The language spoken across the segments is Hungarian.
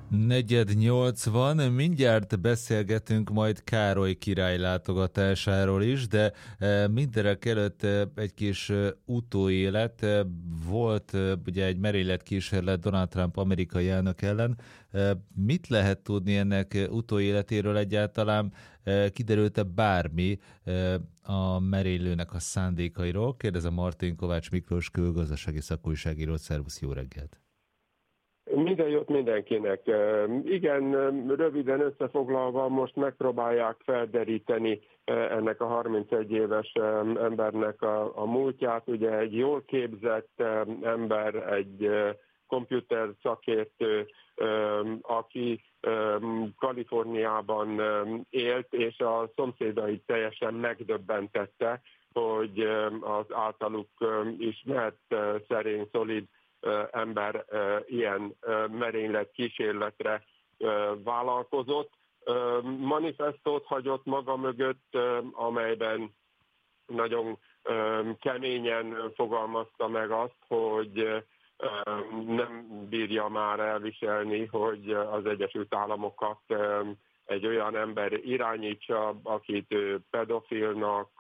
4:80, mindjárt beszélgetünk majd Károly király látogatásáról is, de mindenek előtt egy kis utóélet. Volt ugye egy merényletkísérlet Donald Trump amerikai elnök ellen. Mit lehet tudni ennek utóéletéről egyáltalán? Kiderült-e bármi a merénylőnek a szándékairól? Kérdezem Martin Kovács Miklós külgazdasági szakújságírót. Szervusz, jó reggelt! Minden jót mindenkinek. Igen, röviden összefoglalva most megpróbálják felderíteni ennek a 31 éves embernek a múltját. Ugye egy jól képzett ember, egy komputer szakértő, aki Kaliforniában élt, és a szomszédait teljesen megdöbbentette, hogy az általuk ismert szerény, szolid ember ilyen merénylet kísérletre vállalkozott. Manifestót hagyott maga mögött, amelyben nagyon keményen fogalmazta meg azt, hogy nem bírja már elviselni, hogy az Egyesült Államokat egy olyan ember irányítsa, akit pedofilnak,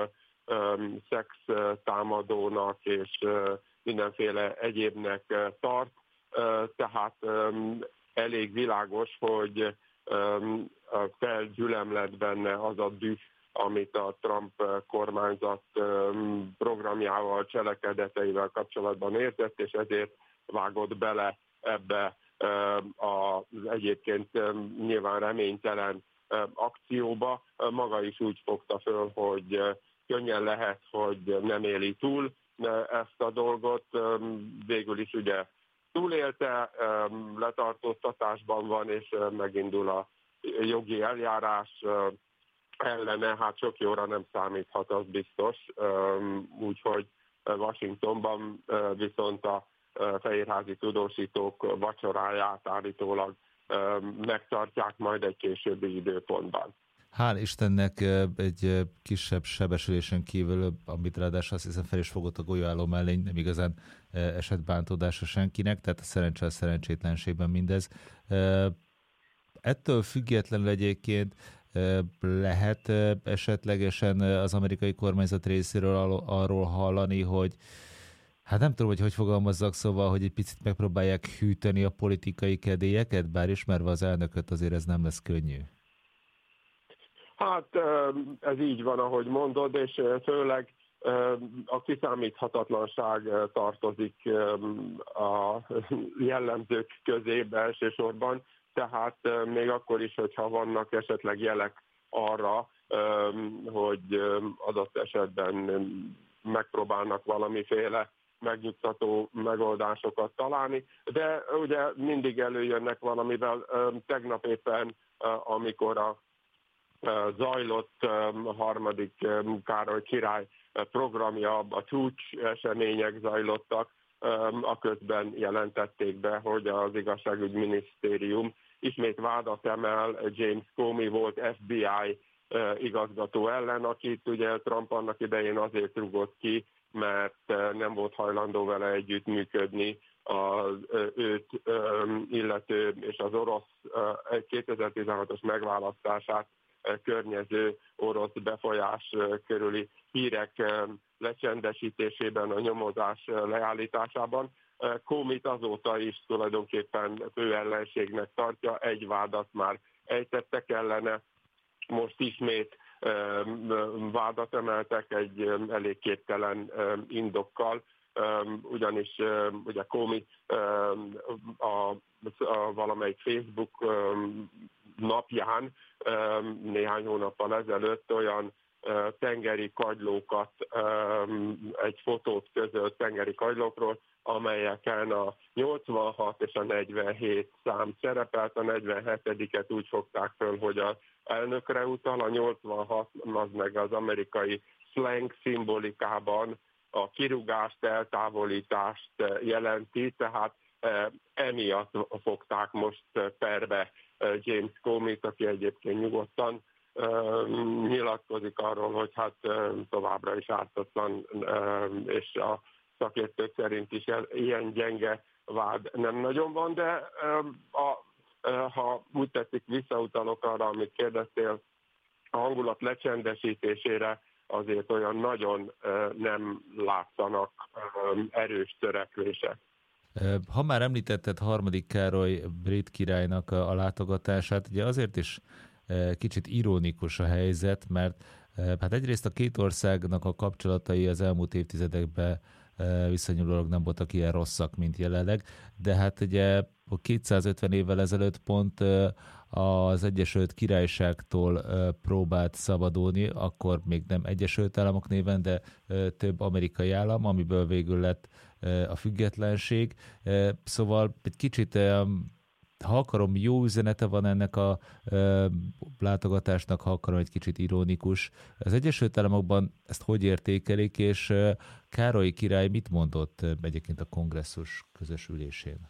szextámadónak és mindenféle egyébnek tart, tehát elég világos, hogy felgyülemlett benne az a düh, amit a Trump kormányzat programjával, cselekedeteivel kapcsolatban érzett, és ezért vágott bele ebbe az egyébként nyilván reménytelen akcióba. Maga is úgy fogta föl, hogy könnyen lehet, hogy nem éli túl ezt a dolgot, végül is ugye túlélte, letartóztatásban van, és megindul a jogi eljárás ellene, hát sok jóra nem számíthat, az biztos, úgyhogy Washingtonban viszont a fehérházi tudósítók vacsoráját állítólag megtartják majd egy későbbi időpontban. Hál' Istennek egy kisebb sebesülésen kívül, amit ráadásul azt hiszem fel is fogott a golyóálló mellény, nem igazán esett bántódása senkinek, tehát a szerencse a szerencsétlenségben mindez. Ettől függetlenül egyébként lehet esetlegesen az amerikai kormányzat részéről arról hallani, hogy hát nem tudom, hogy fogalmazzak, szóval, hogy egy picit megpróbálják hűteni a politikai kedélyeket, bár ismerve az elnököt azért ez nem lesz könnyű. Hát ez így van, ahogy mondod, és főleg a kiszámíthatatlanság tartozik a jellemzők közébe elsősorban, tehát még akkor is, hogyha vannak esetleg jelek arra, hogy adott esetben megpróbálnak valamiféle megnyugtató megoldásokat találni, de ugye mindig előjönnek valamivel. Tegnap éppen, amikor zajlott a harmadik Károly király programja, a csúcs események zajlottak, aközben jelentették be, hogy az igazságügyminisztérium ismét vádat emel James Comey volt FBI igazgató ellen, akit ugye Trump annak idején azért rúgott ki, mert nem volt hajlandó vele együttműködni az őt illető és az orosz 2016-os megválasztását környező orosz befolyás körüli hírek lecsendesítésében, a nyomozás leállításában. Comeyt azóta is tulajdonképpen fő ellenségnek tartja, egy vádat már ejtettek ellene, most ismét vádat emeltek egy elég képtelen indokkal, ugyanis ugye Comey a valamelyik Facebook napján néhány hónappal ezelőtt olyan tengeri kagylókat, egy fotót közölt tengeri kagylókról, amelyeken a 86 és a 47 szám szerepelt, a 47-et úgy fogták föl, hogy az elnökre utal, a 86 az meg az amerikai slang szimbolikában a kirúgást, eltávolítást jelenti, tehát emiatt fogták most perbe James Comeyt, aki egyébként nyugodtan nyilatkozik arról, hogy hát továbbra is ártatlan, és a szakértők szerint is ilyen gyenge vád nem nagyon van, de a ha úgy tetszik, visszautalok arra, amit kérdeztél, a hangulat lecsendesítésére azért olyan nagyon nem látszanak erős törekvések. Ha már említetted harmadik Károly brit királynak a látogatását, ugye azért is kicsit ironikus a helyzet, mert hát egyrészt a két országnak a kapcsolatai az elmúlt évtizedekben viszonylag nem voltak ilyen rosszak, mint jelenleg, de hát ugye 250 évvel ezelőtt pont az Egyesült Királyságtól próbált szabadulni, akkor még nem Egyesült Államok néven, de több amerikai állam, amiből végül lett a függetlenség. Szóval egy kicsit, ha akarom, jó üzenete van ennek a látogatásnak, ha akarom, egy kicsit ironikus. Az Egyesült Államokban ezt hogy értékelik, és Károly király mit mondott egyébként a kongresszus közös ülésén?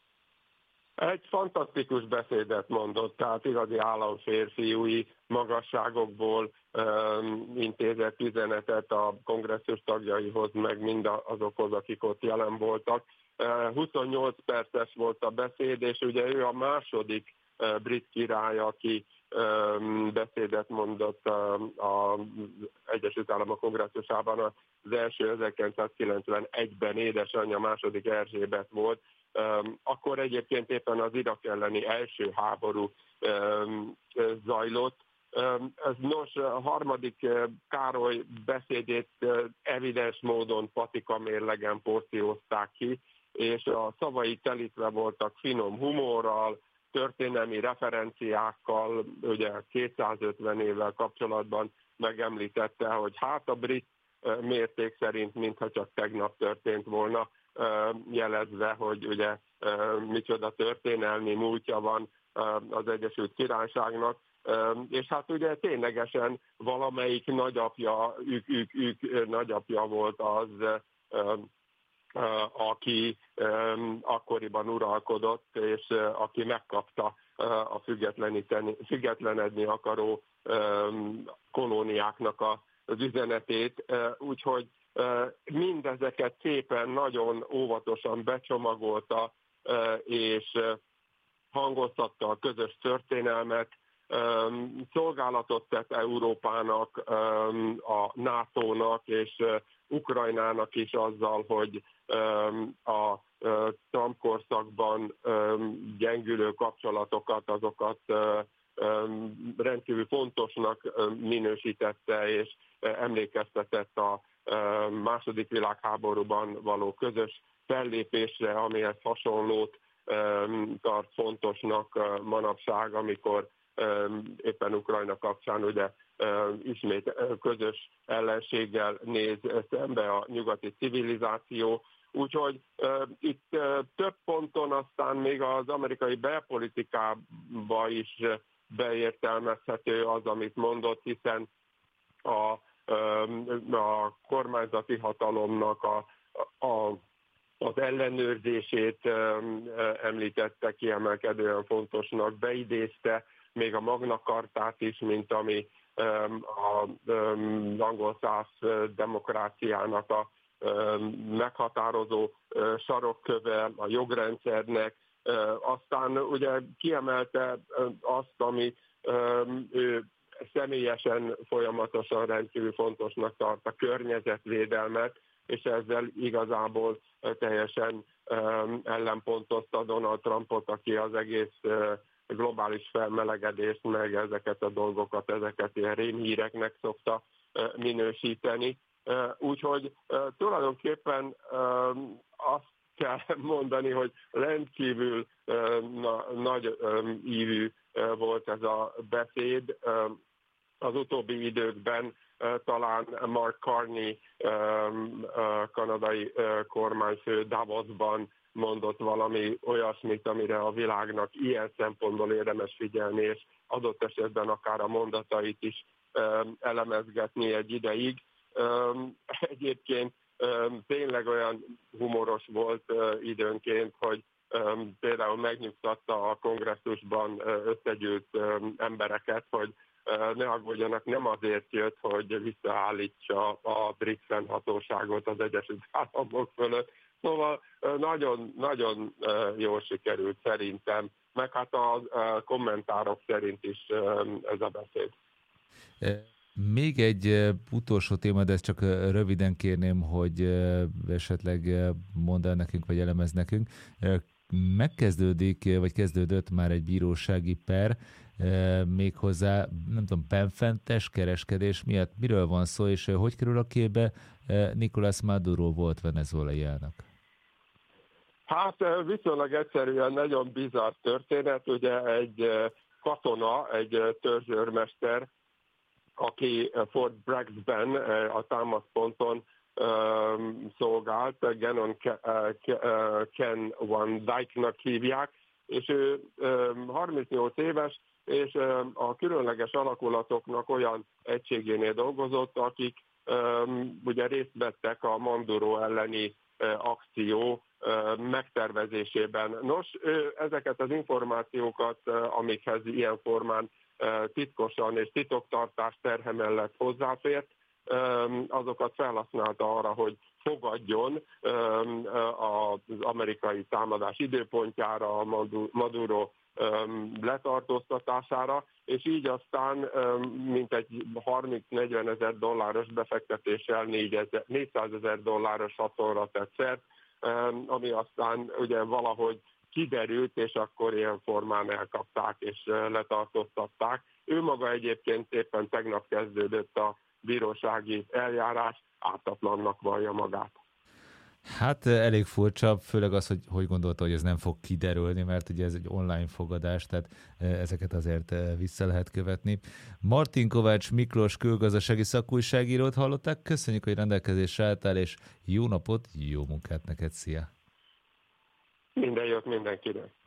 Egy fantasztikus beszédet mondott, tehát igazi államférfiúi magasságokból intézett üzenetet a kongresszus tagjaihoz, meg mind azokhoz, akik ott jelen voltak. 28 perces volt a beszéd, és ugye ő a második brit király, aki beszédet mondott az Egyesült Államok kongresszusában. Az első 1991-ben édesanyja második Erzsébet volt. Akkor egyébként éppen az Irak elleni első háború zajlott. Nos, a harmadik Károly beszédét evidens módon patika mérlegen porciózták ki, és a szavai telítve voltak finom humorral, történelmi referenciákkal, ugye 250 évvel kapcsolatban megemlítette, hogy hát a brit mérték szerint mintha csak tegnap történt volna, jelezve, hogy ugye micsoda történelmi múltja van az Egyesült Királyságnak, és hát ugye ténylegesen valamelyik nagyapja, ők nagyapja volt az, aki akkoriban uralkodott, és aki megkapta a függetlenedni akaró kolóniáknak az üzenetét, úgyhogy mindezeket szépen, nagyon óvatosan becsomagolta, és hangoztatta a közös történelmet, szolgálatot tett Európának, a NATO-nak és Ukrajnának is azzal, hogy a Trump korszakban gyengülő kapcsolatokat, azokat rendkívül fontosnak minősítette, és emlékeztetett a második világháborúban való közös fellépésre, amihez hasonlót tart fontosnak manapság, amikor éppen Ukrajna kapcsán ugye ismét közös ellenséggel néz szembe a nyugati civilizáció. Úgyhogy itt több ponton aztán még az amerikai belpolitikába is beértelmezhető az, amit mondott, hiszen a kormányzati hatalomnak az ellenőrzését említette kiemelkedően fontosnak, beidézte még a Magna Cartát is, mint ami az angol-szász demokráciának a meghatározó sarokköve a jogrendszernek. Aztán ugye kiemelte azt, ami ő személyesen folyamatosan rendkívül fontosnak tart, a környezetvédelmet, és ezzel igazából teljesen ellenpontozta Donald Trumpot, aki az egész globális felmelegedést, meg ezeket a dolgokat, ezeket ilyen rémhíreknek szokta minősíteni. Úgyhogy tulajdonképpen azt kell mondani, hogy rendkívül nagy ívű volt ez a beszéd. Az utóbbi időkben talán Mark Carney, kanadai kormányfő Davosban mondott valami olyasmit, amire a világnak ilyen szempontból érdemes figyelni, és adott esetben akár a mondatait is elemezgetni egy ideig. Egyébként tényleg olyan humoros volt időnként, hogy például megnyugtatta a kongresszusban összegyűlt embereket, hogy ne aggódjanak, nem azért jött, hogy visszaállítsa a brit fennhatóságot az Egyesült Államok fölött. Szóval nagyon, nagyon jól sikerült szerintem meg hát a kommentárok szerint is ez a beszéd. Még egy utolsó téma, de ezt csak röviden kérném, hogy esetleg mondd el nekünk, vagy elemez nekünk. Megkezdődik, vagy kezdődött már egy bírósági per, méghozzá, nem tudom, benfentes kereskedés miatt. Miről van szó, és hogy kerül a képbe Nicolás Maduro volt venezuelai elnök? Hát viszonylag egyszerűen nagyon bizarr történet, ugye egy katona, egy törzsőrmester, aki Fort Braggsben a támaszponton szolgált, Gannon Ken Van Dyke-nak hívják, és ő 38 éves, és a különleges alakulatoknak olyan egységénél dolgozott, akik ugye részt vettek a Maduro elleni akció megtervezésében. Nos, ezeket az információkat, amikhez ilyen formán titkosan és titoktartás terhe mellett hozzáfért, azokat felhasználta arra, hogy fogadjon az amerikai támadás időpontjára, a Maduro letartóztatására, és így aztán mintegy 30-40 ezer dolláros befektetéssel 400 ezer dolláros haszonra tett szert, ami aztán ugye valahogy kiderült, és akkor ilyen formán elkapták és letartóztatták. Ő maga egyébként éppen tegnap kezdődött a bírósági eljárás, ártatlannak vallja magát. Hát elég furcsa, főleg az, hogy gondolta, hogy ez nem fog kiderülni, mert ugye ez egy online fogadás, tehát ezeket azért vissza lehet követni. Martin Kovács Miklós külgazdasági szakújságírót hallották, köszönjük, hogy rendelkezésre álltál, és jó napot, jó munkát neked, szia! Minden jót mindenkinek!